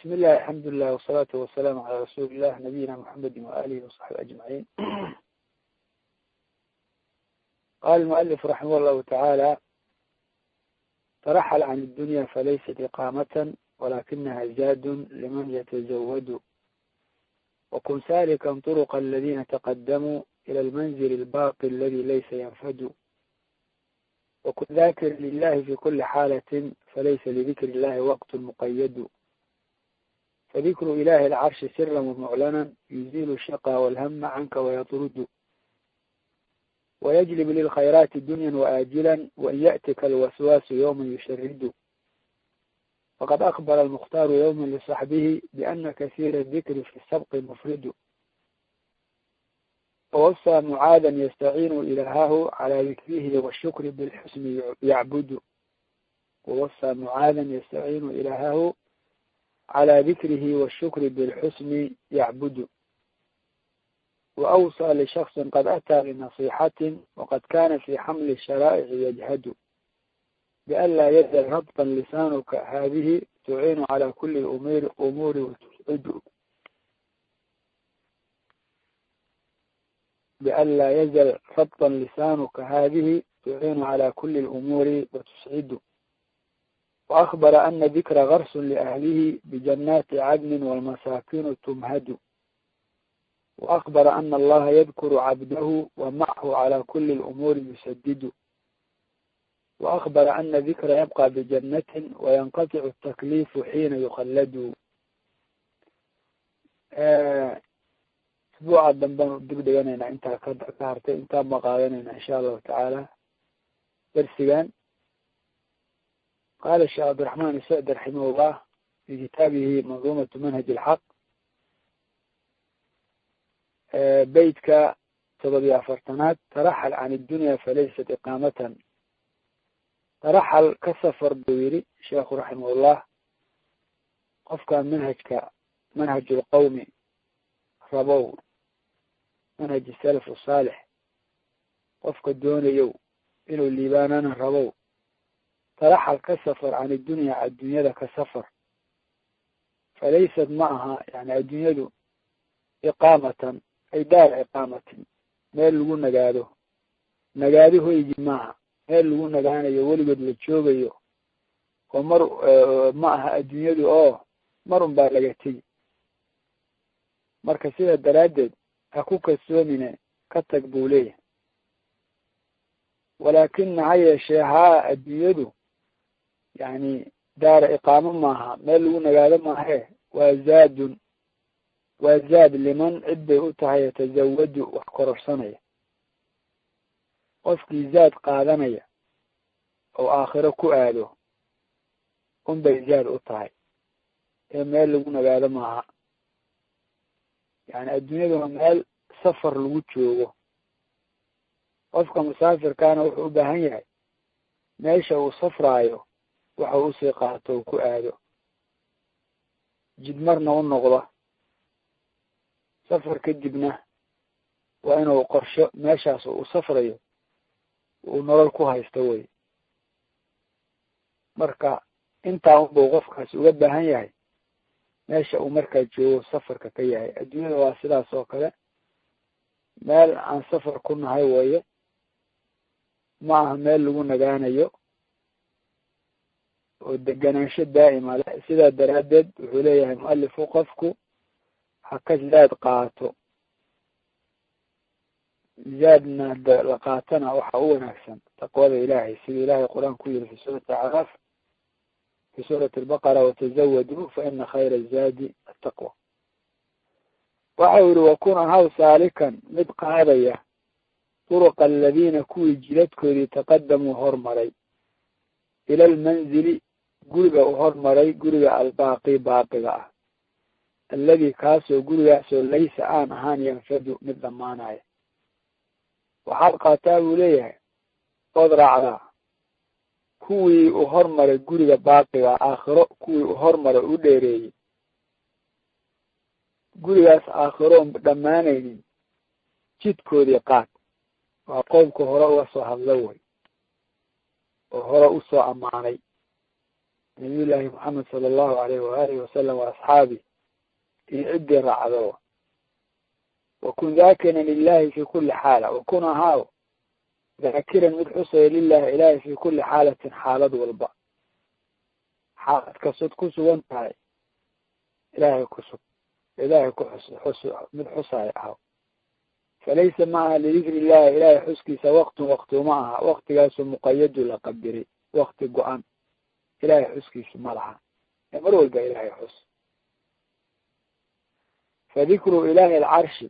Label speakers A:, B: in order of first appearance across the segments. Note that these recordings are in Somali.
A: بسم الله الحمد لله والصلاة والسلام على رسول الله نبينا محمد وآله وصحبه أجمعين. قال المؤلف رحمه الله تعالى: ترحل عن الدنيا فليست إقامة ولكنها زاد لمن يتزود، وكن سالكا طرق الذين تقدموا إلى المنزل الباقي الذي ليس ينفد، وكن ذاكر لله في كل حالة فليس لذكر الله وقت مقيد، فذكر إله العرش سرا ومعلنا يزيل الشقى والهم عنك ويطرد، ويجلب للخيرات دنيا وآجلا وإن يأتك الوسواس يوم يشرد، فقد أخبر المختار يوما لصحبه بأن كثير الذكر في السبق مفرد، ووصى معاذا يستعين إلهه على ذكره والشكر بالحسن يعبد، ووصى معاذا يستعين إلهه على ذكره والشكر بالحسن يعبد، وأوصى لشخص قد أتى لنصيحة وقد كان في حمل الشرائع يجهد، بألا يزل ربطا لسانك هذه تعين على كل الأمور وتسعد، بألا يزل ربطا لسانك هذه تعين على كل الأمور وتسعد، وأخبر أن ذكر غرس لأهله بجنات عدن والمساكين تمهد، وأخبر أن الله يذكر عبده ومعه على كل الأمور يسدد، وأخبر أن ذكر يبقى بجنة وينقطع التكليف حين يخلد. أسبوع الدنبان دقدقانينا انت كهرتي انت مقاينينا إن شاء الله تعالى درسيان. قال الشيخ عبد الرحمن السعدي رحمه الله في كتابه منظومة منهج الحق بيتك سبب فرطنات: ترحل عن الدنيا فليست إقامة. ترحل كسفر دويري الشيخ رحمه الله قفك منهج القوم ربو منهج السلف الصالح قفك الدون يو إنه الليبانان ربو. ترحل كسفر عن الدنيا الدنيا كسفر فليست معها يعني الدنيا إقامة أي دار إقامة ميل لغو نقاده يجي معها ميل لغو نقانا يولي قد لتشوغيو ومر معها الدنيا مرن بالغتي marka sida daraaddeed ha ku kalsoomine ka tag buu leeyahay. walaakin maxaa yeeshee haa adduunyadu yani daara iqaamo maaha meel lagu nagaado maahe waa zaad liman cid bay u tahay yatazawadu wax kororsanaya. qofkii zaad qaadanaya oo aakhiro ku aado unbay zaad u tahay ee meel lagu nagaado maaha. يعني الدنيا مال سفر lagu joogo qofka musaafirkaana wuxuu u baahan yahay meesha uu safraayo waxa uu sii qaato ku aado jidmarna u noqdo safar kadibna waa inuu qorsho meeshaas uu safrayo uu nolol ku haysto way. marka intaa uu qofkaas uga baahan yahay meesha uu markaa joogo safarka ka yahay. adduunyada waa sidaas oo kale meel aan safar ku nahay waye ma aha meel lagu nagaanayo oo deganaansho daa'ima leh. sidaa daraaddeed wuxuu leeyahay mualifu qofku ha ka zaad qaato zaadna la qaatana waxa u wanaagsan taqwada ilaahay sida ilaahay qur-aan ku yiri fi suurati acraaf في سورة البقرة: وتزودوا فإن خير الزاد التقوى. وحاول وكون هاو سالكا مدق هذا طرق الذين كوي جلدك يتقدموا هرمري إلى المنزل قرق هرمري قرق الباقي باقي الذي كاسو قرق ليس آن هان ينفد مثل ما ناي. وحلقة تابوا ليه قدر على kuwii u hormaray guriga baaqiga aakhiro kuwii u hormaray u dheereeyey gurigaas aakhiro dhammaanaynin jidkoodii qaad. waa qoomka hore uga soo hadla way oo hore u soo ammaanay nabiy llaahi moxamed sala allahu alayhi waalihi wasalam wa asxaabi iyo ciddii raacdo wakun daakiran lilahi fi kuli xaala wakun ahaaw daakiran mid xusaya lilahi ilahi fi kuli xaalatin xaalad walba xaalad kastood ku sugan tahay ilaahay kusug ilaahay ku mid xusaya ahaw falaysa maaha lidikri illahi ilahay xuskiisa waqti uma aha waqtigaasu muqayadu la qabiray waqti go-an ilahay xuskiisu ma laha ee mar walba ilahay xus fadikru ilahi alcarshi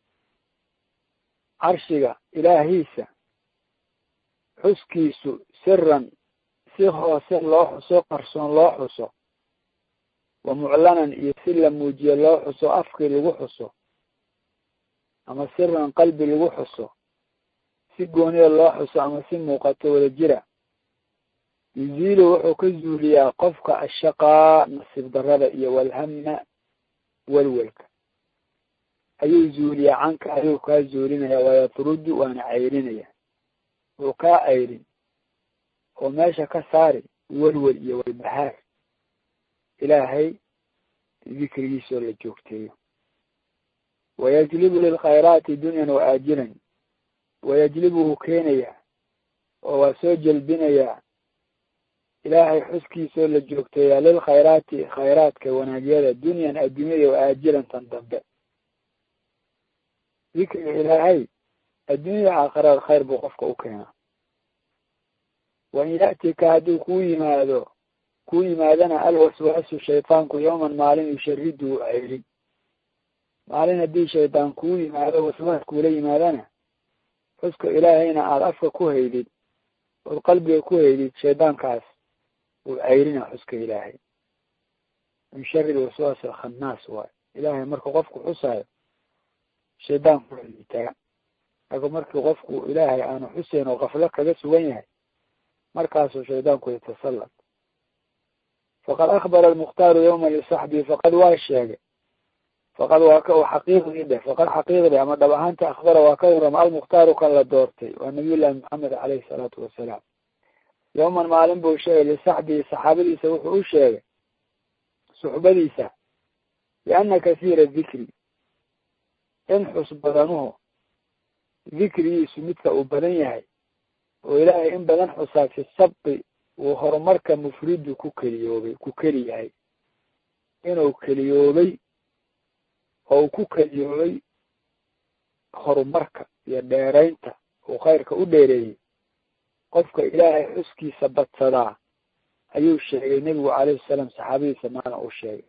A: carshiga ilaahiisa xuskiisu siran si hoose loo xuso qarsoon loo xuso wa muclanan iyo si la muujiyo loo xuso afkii lagu xuso ama siran qalbi lagu xuso si gooniya loo xuso ama si muuqato wada jira yuziilu wuxuu ka zuuliyaa qofka ashaqaa nasiib darada iyo walhama walwalka ayuu zuuliyaa canka ayuu kaa zuulinaya wayatrudu waana cayrinaya wuu kaa cayrin oo meesha ka saari welwel iyo walbahaar ilaahay dikrigiisoo la joogteeyo wayajlibu lilkhayraati dunyan wa aajiran wayajlibuhu keenaya oo waa soo jelbinayaa ilaahay xuskiisoo la joogteeyaa lilkhayraati khayraadka wanaagyada dunyan adduunyada wa aajiran tan dambe dikriga ilaahay adduunya aakhirada khayr buu qofka u keenaa wain ya'tika hadduu kuu yimaadana alwaswaasu shaytaanku yawman maalin yusharidu ceyrin maalin haddii shaydaan kuu yimaado waswaas kuula yimaadana xuska ilaahayna aada afka ku haydid ood qalbiga ku haydid shaydaankaas uu ceyrina xuska ilaahay min shari lwaswaas alkhannaas waayo ilaahay markuu qofku xusaayo shaydaanku liitaa lakin markii qofku ilaahay aanu xuseyn oo qaflo kaga sugan yahay markaasuu shaydaanku yatasallad faqad akbara almukhtaaru yawma lisaxbii faqad waa sheegay faqad waa ka xaqiiqdii dheh faqad xaqiiqdii ama dhab ahaanta akhbara waa ka warama almukhtaaru kan la doortay waa nabiy llahi maxamed caleyhi salaatu wasalaam yawman maalin buu sheegay lisaxbii saxaabadiisa wuxuu u sheegay suxbadiisa biana kasiira dikri in xus badanuhu dikrigiisu midka uu badan yahay oo ilaahay in badan xusaa fi sabqi uu horumarka mufridu ku keli yahay inuu keliyoobay oo uu ku keliyoobay horumarka iyo dheeraynta uu khayrka u dheereeyey qofka ilaahay xuskiisa badsadaa ayuu sheegay nebigu calayhi salaam saxaabadiisa maana uu sheegay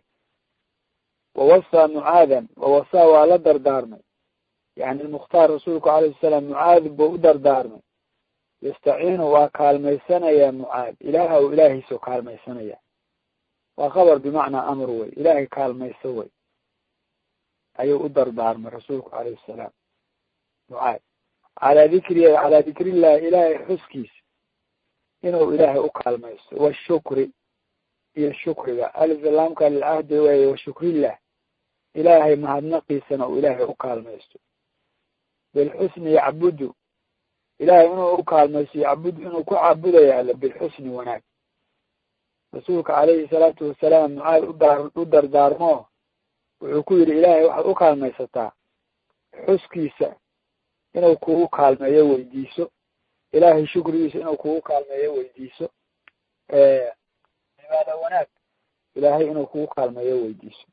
A: wawasaa mucaadan wawasaa waa la dardaarmay yani mukhtaar rasuulku calayhi salaam mucaad buu u dardaarmay yastaciinu waa kaalmaysanayaa mucaad ilaaha uu ilaahiisoo kaalmaysanaya waa khabar bimacnaa amr wey ilaahay kaalmayso wey ayuu u dardaarmay rasuulku calayhi salaam mucaad calaa dikrillahi ilaahay xuskiisa inuu ilaahay u kaalmaysto washukri iyo shukriga aliflaamka lilcahdi weeye washukrillah ilaahay mahadnaqiisana uu ilaahay u kaalmaysto bilxusni yacbudu ilaahay inuu u kaalmaysto yacbudu inuu ku caabudayo alle bilxusni wanaag rasuulka calayhi salaatu wasalaam mucaad u dardaarmo wuxuu ku yidhi ilaahay waxaad u kaalmaysataa xuskiisa inuu kugu kaalmeeyo weydiiso ilaahay shukrigiisa inuu kugu kaalmeeyo weydiiso cibaado wanaag ilaahay inuu kugu kaalmeeyo weydiiso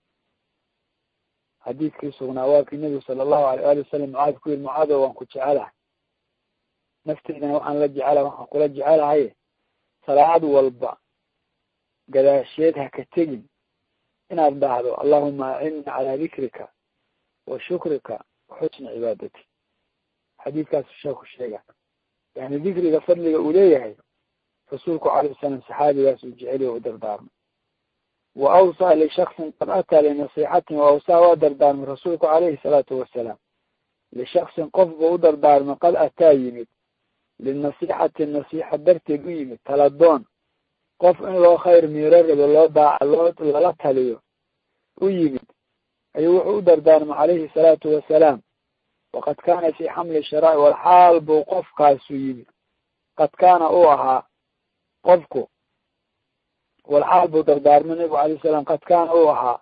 A: xadiidkii sugnaa waa kii nebigu sala allahu alay ali wasalam mucaad ku yidhi mucaadow waan ku jecelahay nafteydana waxaan la jecelahay waxaan kula jecelahay salaad walba gadaasheed ha ka tegin inaad dhahdo allahuma acinnii calaa dikrika wa shukrika wa xusni cibaadati xadiidkaasu sheeku sheega yani dikriga fadliga uu leeyahay rasuulku calayhi salaam saxaabigaas uu jeceliy u dardaarmay wa awsaa lishaksin qad ataa linasiixatin wa awsaa waa dardaarmay rasuulku calayhi salaatu wasalaam lishaksin qof buu u dardaarmay qad ataa yimid linasiixati nasiixa darteed u yimid taladoon qof in loo khayr miiro rabo lala taliyo u yimid ayuu wuxuu u dardaarmay calayhi salaatu wasalaam waqad kaana fii xamli sharaa'i walxaal buu qofkaasu yimid qad kaana uu ahaa qofku walxaal buu dardaarmay nabigu alayh salaam qad kaana uu ahaa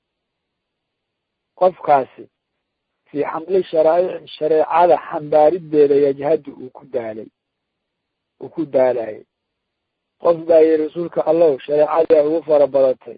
A: qofkaasi fii xamli sharaa'ic shareecada xambaarideeda yajhadu uu ku daalayay qof baa yihi rasuulka allow shareecadii ugu fara badatay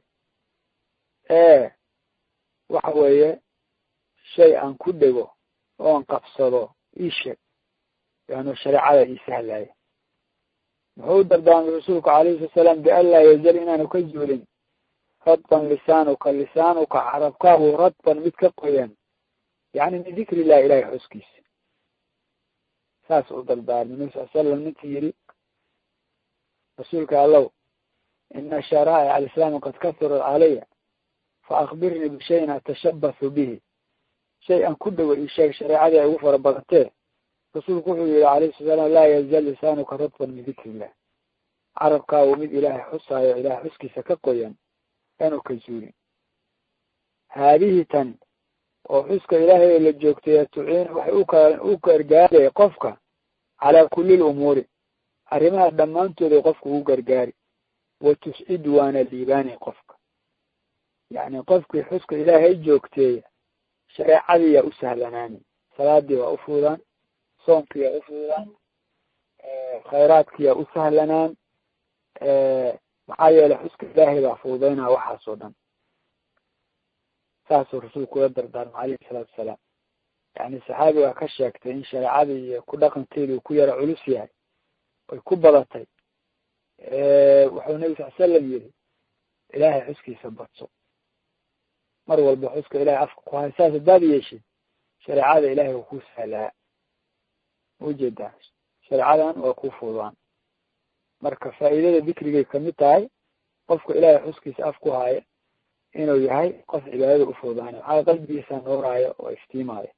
A: waxa weeye shay aan ku dhego oon qabsado ii sheeg yaanu shareecada ii sahlaya muxuu dardaarmay rasuulku calayhi salatu salaam bian laa yazal inaanu ka zuulin radban lisaanuka carabkaagu radban mid ka qoyan yani min dikri illahi ilahay xuskiisa saas u dardaarmay nabi sal slam ninkii yidhi rasuulka allow ina sharaa'ic alislaami qad kahurat calaya faakbirnii bishayin atashabahu bihi shay aan ku dhawo ii sheeg shareecadii ay ugu fara badatee rasuulku wuxuu yihi alayhi salatu salaam laa yazal lisaanuka radban min dikri illah carabkaagu mid ilaahay xusaayo ilahay xuskiisa ka qoyan aanu ka zuulin haadihi tani oo xuska ilaahay la joogtaya tuciina waxay u gargaaraya qofka calaa kulli lumuuri arrimaha dhammaantooda qofka ugu gargaari wa tuscidu waana liibaanay qofka yacni qofkii xuska ilaahay joogteeya shareecadii yaa u sahlanaani salaadii waa u fududaan soomkii yaa u fududaan khayraadkii yaa u sahlanaan maxaa yeelay xuska ilaahay baa fududaynaa waxaas oo dhan saasuu rasuulku ula dardaarmay calayhi salaatu wasalaam yani saxaabigaa ka sheegtay in shareecadii iyo ku dhaqankeedii uu ku yara culus yahay oy ku badatay wuxuu nabi sal slam yihi ilaahay xuskiisa badso mar walba xuska ilahay afka ku hay saas haddaad yeeshid shareecada ilahay waa kuu sahlaa ujeedaa shareecadan waa kuu fududaan marka faa'iidada dikrigay kamid tahay qofka ilaahay xuskiisa af ku haya inuu yahay qof cibaadada u fududaanay maxaa qalbigiisa nooraayo oo iftiimaayo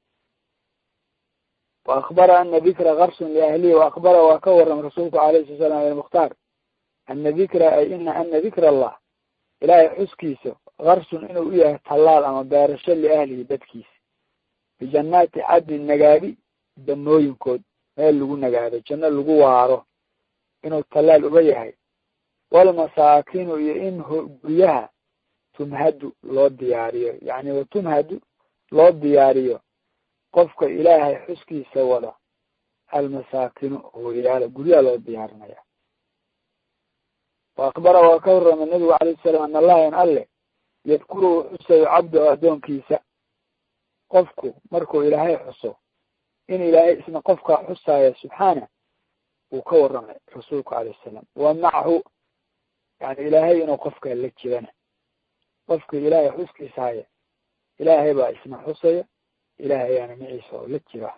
A: wa akbara ana dikra karsun liahlihi wa akbara waa ka waram rasuulku alayhi sala salam almukhtaar ana dikra ay ana dikra allah ilaahay xuskiisa karsun inuu u yahay tallaal ama beerasho liahlihi dadkiisa bijannaati cadin nagaadi jannooyinkood meel lagu nagaado janno lagu waaro inuu tallaal uga yahay walmasaakinu iyo in guryaha tumhadu loo diyaariyo yani watumhadu loo diyaariyo qofka ilaahay xuskiisa wada almasaakinu hooyayaala guryaha loo diyaarinaya wa akbara waa ka warramay nabigu alayh salam an allaha in alle yadkuru uu xusayo cabdu addoonkiisa qofku markuu ilaahay xuso in ilaahay isna qofkaa xusaaya subxaana uu ka warramay rasuulku alayh salam wa macahu yani ilaahay inuu qofkaa la jirana qofka ilaahay xuskiisa haya ilaahay baa isna xusaya ilaahay ayaana maciisa oo la jira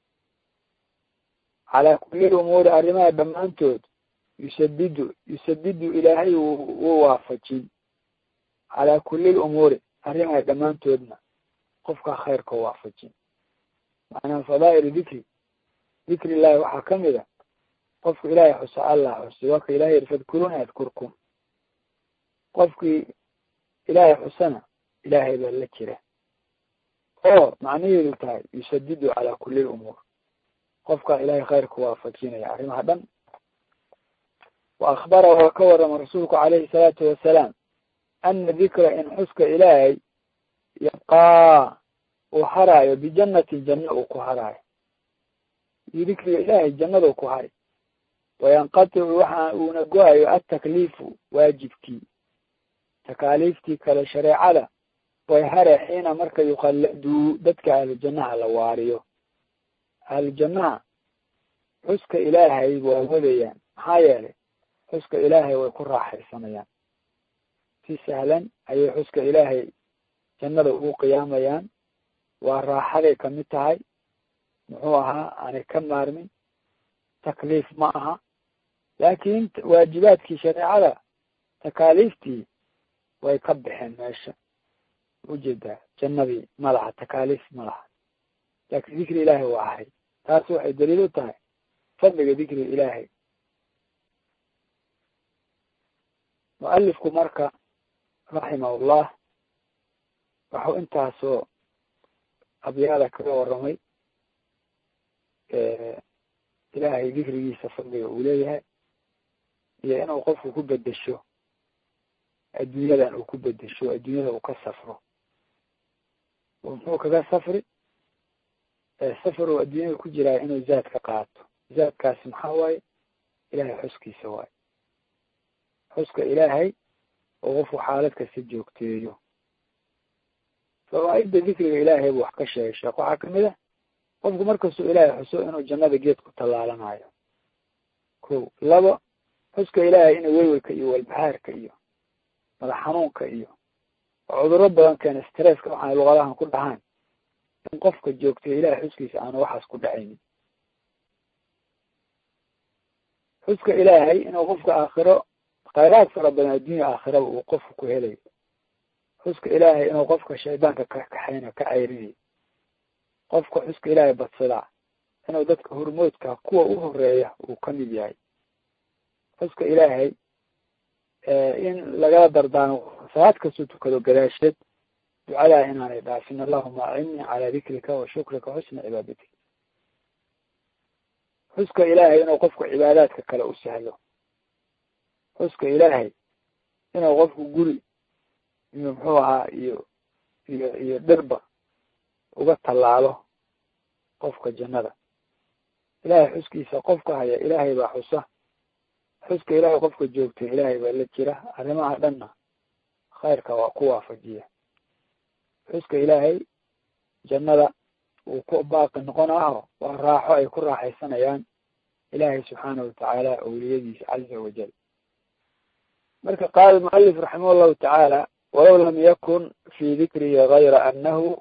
A: calaa kulli lumuuri arrimaha dhammaantood yusadidu ilaahay wuu waafajin calaa kulli lumuuri arrimaha dhammaantoodna qofka khayrka waafajin macnaha fadaa'il dikri illahi waxaa kamid a qofka ilaahay xusa allah xusi waka ilahay yiri fadkuruna adkurkum qofkii ilaahay xusana ilaahay baa la jira oo macnaheedu tahay yusadidu calaa kulli lumuur qofkaa ilaahay khayrka waafajinaya arrimaha dhan wa akbara waa ka warrama rasuulku calayhi salaatu wasalaam ana dikra in xuska ilaahay yabqaa uu haraayo bijannatin janno uu ku haraayo iyo dikriga ilaahay jannaduu ku hari wayanqaticu waxa uuna go-ayo atakliifu waajibkii takaaliiftii kale shareecada way hare xiina marka yuqalladuu dadka ahlujannaha la waariyo ahlujannaha xuska ilaahay waa wadayaan maxaa yeelay xuska ilaahay way ku raaxaysanayaan si sahlan ayay xuska ilaahay jannada ugu qiyaamayaan waa raaxaday kamid tahay muxuu ahaa aanay ka maarmin takliif ma aha laakiin waajibaadkii shareecada takaaliiftii way ka baxeen meesha ujeedaa jannadii ma laha takaaliif ma laha laakiin dikri ilaahay waa ahay taas waxay daliil u tahay fadliga dikriga ilaahay mualifku marka raximahullah waxuu intaasoo abyaada kaga warramay ilaahay dikrigiisa fadliga uu leeyahay iyo inuu qofku ku bedesho adduunyadan uu ku bedesho adduunyada uu ka safro oo muxuu kaga safri safar uu adduunyada ku jiraa inuu zaad ka qaato zaadkaasi maxaa waaye ilaahay xuskiisa waaye xuska ilaahay oo qofku xaalad kasta joogteeyo fawaaidda dikriga ilaahay buu wax ka sheegay sheekh waxaa kamid ah qofku markastuu ilaahay xuso inuu jannada geed ku tallaalanayo ko labo xuska ilaahay inuu welwelka iyo walbahaarka iyo madax xanuunka iyo cudurro badan keena stresska waxaana luqadahan ku dhahaan in qofka joogtay ilaahay xuskiisa aanu waxaas ku dhacaynin xuska ilaahay inuu qofka aakhiro khayraad fara badan adduunya aakhiraba uu qofku ku helayo xuska ilaahay inuu qofka shaydaanka ka kaxayna ka cayrinayo qofka xuska ilaahay badsadaa inuu dadka hormoodka kuwa u horeeya uu ka mid yahay xuska ilaahay in lagala dardaano salaad kastoo tukado gadaasheed ducadaa inaanay dhaafin allahuma acinnii calaa dikrika wa shukrika xusna cibaadatik xuska ilaahay inuu qofku cibaadaadka kale u sahlo xuska ilaahay inuu qofku guri iyo muxuu ahaa iyo dhirba uga tallaalo qofka jannada ilaahay xuskiisa qofka haya ilaahay baa xusa xuska ilaahay qofka joogtay ilaahay baa la jira arrimaha dhanna khayrka waa ku waafajiya xuska ilaahay jannada uu ku baaqi noqonaaho waa raaxo ay ku raaxaysanayaan ilaahay subxaanahu watacaala awliyadiisa caza wajal marka qaala mualif raximah allahu tacaala walow lam yakun fi dikrihi gayra anahu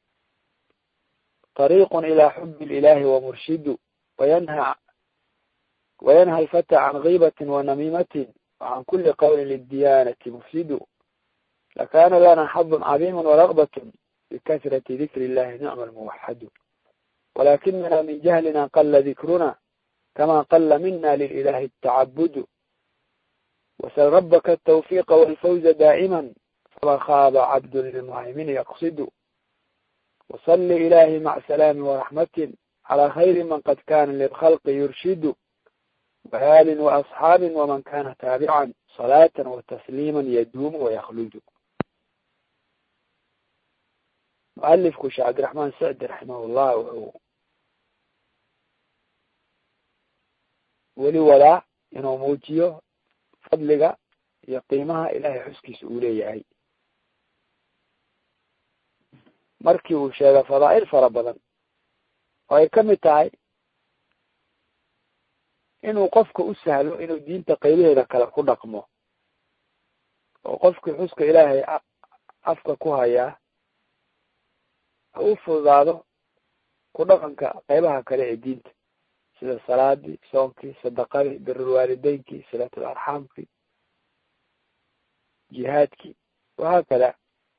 A: طريق إلى حب الإله ومرشد وينهى الفتى عن غيبة ونميمة وعن كل قول للديانة مفسد لكان لنا حظ عظيم ورغبة بكثرة ذكر الله نعم الموحد ولكننا من جهلنا قل ذكرنا كما قل منا للإله التعبد وسل ربك التوفيق والفوز دائما فما خاب عبد للمهيمن يقصد وصل إلهي مع سلام ورحمة على خير من قد كان للخلق يرشد وآل وأصحاب ومن كان تابعا صلاة وتسليما يدوم ويخلد مؤلف كوش عبد الرحمن سعد رحمه الله ولي ولا إنه موجيه فضلك يقيمها إلهي حسكي سؤولي markii uu sheegay fadaa'il fara badan oo ay ka mid tahay inuu qofka u sahlo inuu diinta qaybaheeda kale ku dhaqmo oo qofkii xuska ilaahay afka ku hayaa u fududaado ku dhaqanka qaybaha kale ee diinta sida salaadii soonkii sadaqadii birul waalideynkii silatul arxaamkii jihaadkii wahaakada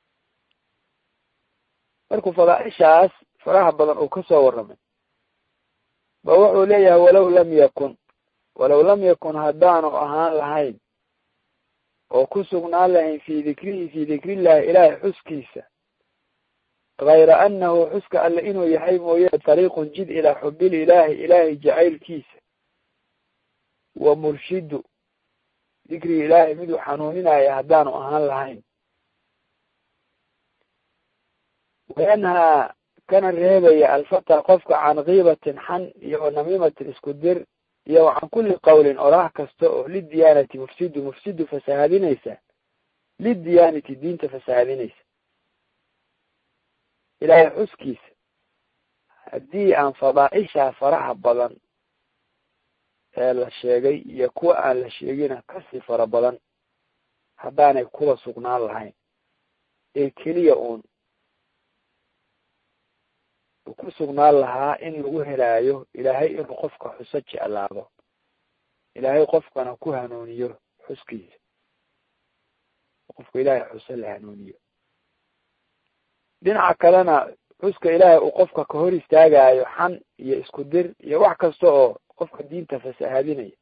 A: markuu fadaa'ishaas faraha badan uu ka soo warramay ba wuxuu leeyahay walow lam yakun haddaanu ahaan lahayn oo ku sugnaan lahayn fii dikrillahi ilaahay xuskiisa gayra annahu xuska alle inuu yahay mooye tariiqun jid ilaa xubil ilaahay jacaylkiisa wa murshidu dikriga ilaahay miduu xanuuninaya haddaanu ahaan lahayn wayanhaa kana reebaya alfata qofka can kiibatin xan iyo namiimatin isku dir iyo can kulli qawlin oraah kasta oo lidiyaanati mufsidu fasahaadinaysa lidiyaanati diinta fasahaadinaysa ilaahay xuskiisa haddii aan fadaa'ishaa faraha badan ee la sheegay iyo kuwa aan la sheegina kasii fara badan haddaanay kuwa sugnaan lahayn ee keliya uun ku sugnaan lahaa in lagu helaayo ilaahay inuu qofka xuso jeclaado ilaahay qofkana ku hanuuniyo xuskiisa qofka ilaahay xuso la hanuuniyo dhinaca kalena xuska ilaahay uu qofka ka hor istaagayo xan iyo isku dir iyo wax kasta oo qofka diinta fasahaadinaya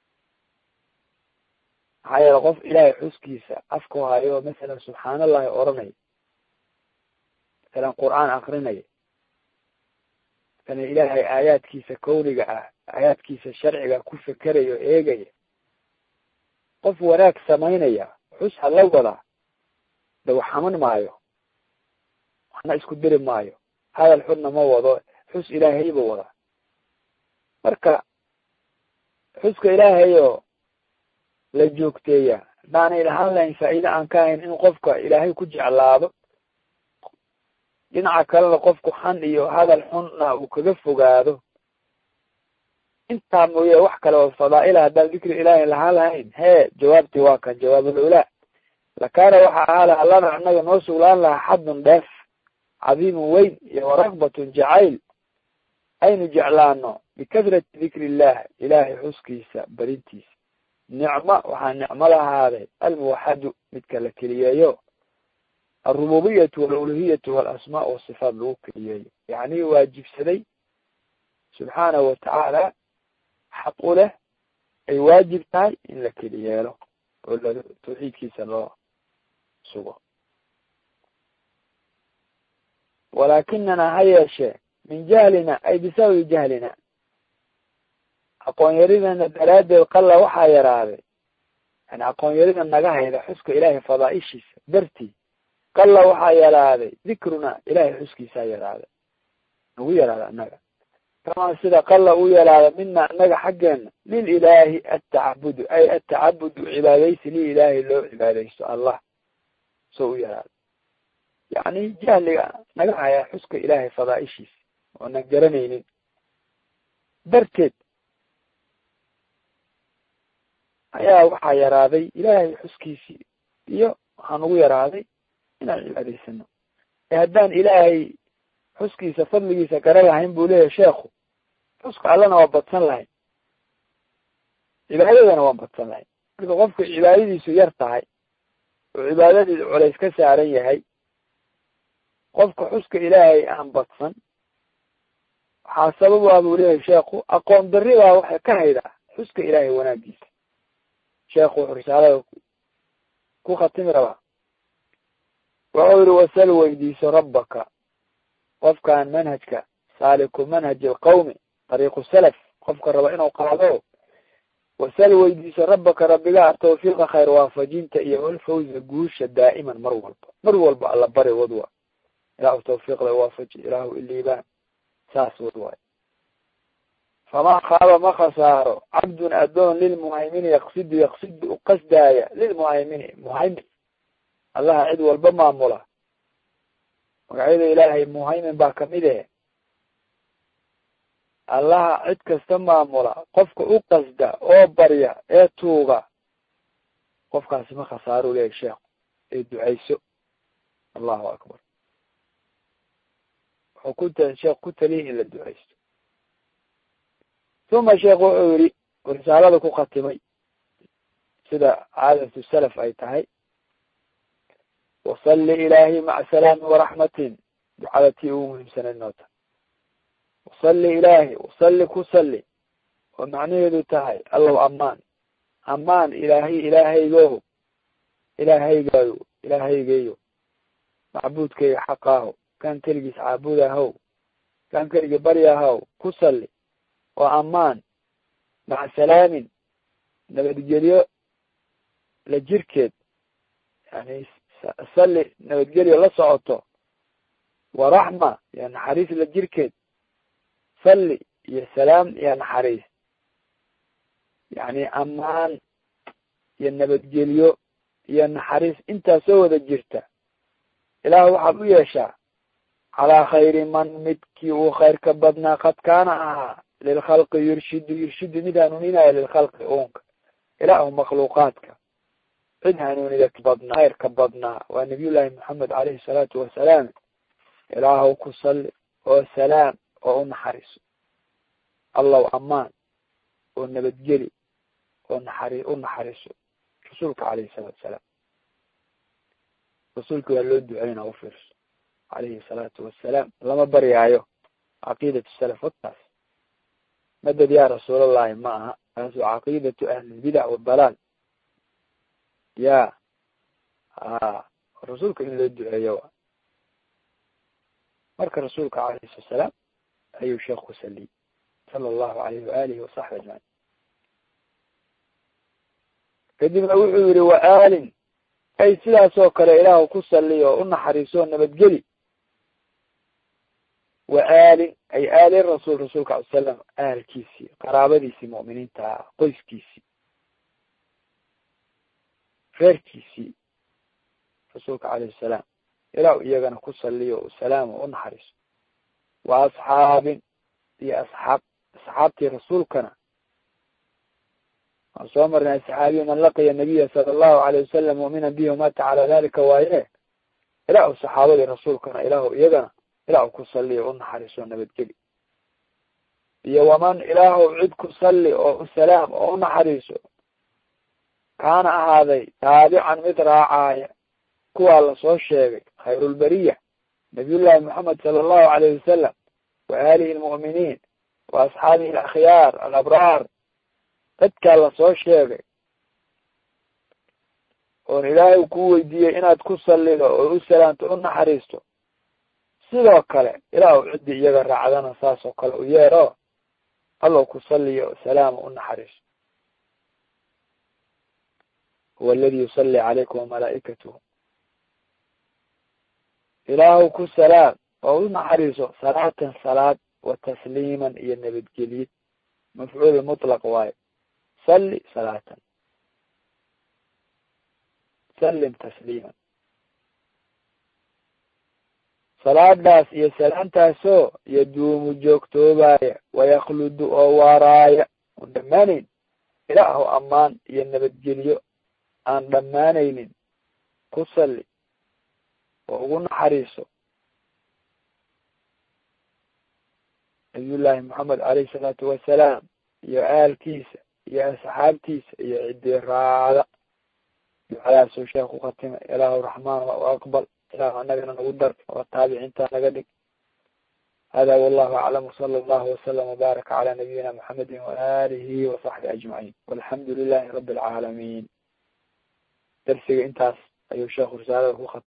A: maxaa yeele qof ilaahay xuskiisa afku hayo masalan subxaan allahi oranaya masalan qur'aan akrinaya kana ilaahay aayaadkiisa kowniga ah aayaadkiisa sharciga ku fekerayo eegaya qof wanaag samaynaya xus hala wadaa de wax xaman maayo, waxna isku diri maayo, hadal xunna ma wado, xus ilaahayba wadaa. marka xuska ilaahayoo la joogteeya haddaanay lahaan lahayn faa'iide aan ka hayn in qofka ilaahay ku jeclaado, dhinaca kalena qofku xan iyo hadal xunna uu kaga fogaado, intaa mooye wax kale oo fadaa'ila haddaan dikri ilaahay lahaan lahayn, jawaabtii waa kan jawaabul ulaa, lakaana waxa ahaa laha lana annaga noo suglaan lahaa xadun dheef cadiimun weyn iyo waragbatun jacayl aynu jeclaano bikadrati dikri illah, ilaahay xuskiisa barintiisa. nicmo waxaa nicmo lahaaday almuwaxadu midka la keliyeeyo, alrububiyatu waluluhiyatu walasmaa wasifaat lagu keliyeeyo, yacni waajibsaday subxaanahu watacaala xaq u leh ay waajib tahay in la keli yeelo oo tawxiidkiisa loo sugo. walaakinana ha yeeshee min jahlina ay bisababi jahlina, aqoon yaridana daraaddeed qalla waxaa yaraaday, yani aqoon yarida naga hayda xuska ilaahay fadaa'ishiisa dartii, qalla waxaa yaraaday dikruna ilaahay xuskiisaa yaraaday, nagu yaraaday annaga, kamaa sida qalla u yaraada mina annaga xaggeena lililaahi atacabudu ay atacabudu cibaadaysi lililaahi loo cibaadaysto allah soo u yaraada. yacni jahliga naga hayaa xuska ilaahay fadaa'ishiisa oonan garanaynin darteed ayaa waxaa yaraaday ilaahay xuskiisii iyo waxaa nagu yaraaday inaan cibaadaysano. haddaan ilaahay xuskiisa fadligiisa gara lahayn buu leeyahay sheekhu, xuska allana waa badsan lahayn, cibaadadana waa badsan lahayn. marka qofka cibaadadiisu yar tahay oo cibaadadii culays ka saaran yahay, qofka xuska ilaahay aan badsan waxaa sabab u ah buu leeyahay sheekhu, aqoon darri baa waxay ka haydaa xuska ilaahay wanaagiisa. sheekhu wuxuu risaalada ku khatimi rabaa, wuxuu yihi wasal weydiiso rabbaka, qofkaan manhajka saaliku manhaji alqawmi dariiqu salaf qofka raba inuu qaado, wasal weydiiso rabbaka rabbiga tawfiiqa khayr waafajinta iyo walfawza guusha daa'iman mar walba alla bari wadwa, ilaahu tawfiiqda waafaji, ilaahu iliibaan, saas wadwaay. famaa khaaba ma khasaaro cabdun adoon lilmuhaymini yaqsidu u qasdaaya lilmuhaymini, muhaymin allaha cid walba maamula, magacyada ilaahay muhaymin baa kamid allaha cid kasta maamula, qofka u qasda oo barya ee tuuga, qofkaasi ma khasaaro leeyahy sheekhu, ee ducayso. allahu akbar. wuxuu sheekh ku taliyay in la ducaysto. uma sheekh wuxuu yihi risaalada ku khatimay sida caadatu salaf ay tahay, wasalli ilaahi maca salaami waraxmatin, ducada tii ugu muhiimsanayd noo tahay. wasalli ilaahi, wasalli ku salli oo macnaheedu tahay allow ammaan ilaahaygo ilaahaygeeyo macbuudkayga xaqaaho, kan keligiis caabudahow, kan keligii baryahow, ku salli oo ammaan maca salaamin nabadgelyo la jirkeed, yani salli nabadgelyo la socoto, waraxma iyo naxariis la jirkeed, salli iyo salaam iyo naxariis, yani ammaan iyo nabadgelyo iyo naxariis intaa soo wada jirta, ilaah waxaad u yeeshaa calaa khayri man midkii uu khayr ka badnaa qad kaana ahaa lilkhalqi yurshidu mid hanuuninaya lilkhalqi uunka, ilaahu makhluuqaadka cid hanuunida kabadnaa khayr ka badnaa waa nabiyullaahi maxamed caleyhi salaatu wasalaam. ilaahu ku salli oo salaam oo u naxariiso, allow ammaan oo nabadgeli oo u naxariiso rasuulka caleyhi salaatu wasalaam. rasuulka waa loo duceyna u fiirso caleyhi salaatu wasalaam, lama baryaayo. caqiidatu salaf wataas madad yaa rasuulallahi ma aha, taas waa caqiidatu ahlilbidac wadalaal. ya rasuulka in loo duceeyo wa marka rasuulka caleyhi salatu wasalaam ayuu sheekh ku saliyey sala allahu alayhi waalihi wasaxbi ajmaciin. kadibna wuxuu yihi wa aalin ay sidaasoo kale ilaahu ku salliyo oo u naxariiso nabadgeli wa aalin ay aali rasuul rasuulka alay salam aalkiisii qaraabadiisii mu'miniinta qoyskiisii reerkiisii rasuulka calayhi salaam ilaahu iyagana ku salliyo o salaam oo u naxariiso wa asxaabin iyo asxaabtii rasuulkana waan soo marnay saxaabiyu man laqiya nabiya sala allahu alayh wasalam mu'minan bihi wamata calaa dalika waaye ilaahu saxaabadii rasuulkana ilaahu iyagana ilaahu ku salliyo u naxariiso nabadgeli iyo waman ilaahu cid ku salli oo u salaam oo u naxariiso kaana ahaaday taabican mid raacaaya kuwaa lasoo sheegay khayrulbariya nabiyullahi moxamed sala allahu alayh wasalam wa aalihi almu'miniin wa asxaabihi alakhyaar alabraar dadkaa lasoo sheegay oon ilaahay ku weydiiyey inaad ku sallido oo u salaamto u naxariisto sidoo kale ilaahu ciddii iyaga raacdana saasoo kale u yeero allow ku salliyo salaama u naxariiso huwa aladi yusalli calaykum wamalaa'ikatuhu ilaahu ku salaam oo u naxariiso salaatan salaad wa tasliiman iyo nabadgeliyid mafcuul mutlaq waayo salli salaatan sallim tasliiman salaadaas iyo salaantaasoo yaduumu joogtoobaaya wayakludu oo waaraaya oon dhammaanayn ilaahu ammaan iyo nabadgeliyo aan dhammaanaynin ku salli oo ugu naxariiso nabiyullaahi moxamed calayhi salaatu wasalaam iyo aalkiisa iyo asxaabtiisa iyo ciddii raacda ducadaasuu sheekh ku khatimay ilaahu raxmaan wa aqbal ilaahu anagana nagu dar oo taabiciinta naga dhig hada wallahu aclam wsala allahu wasalam wbaaraka calaa nabiyina moxamedi waaalihi wasaxbi ajmaciin walxamdu lilahi rabi alcaalamiin darsiga intaas ayuu sheekhu risaalada ku khatimay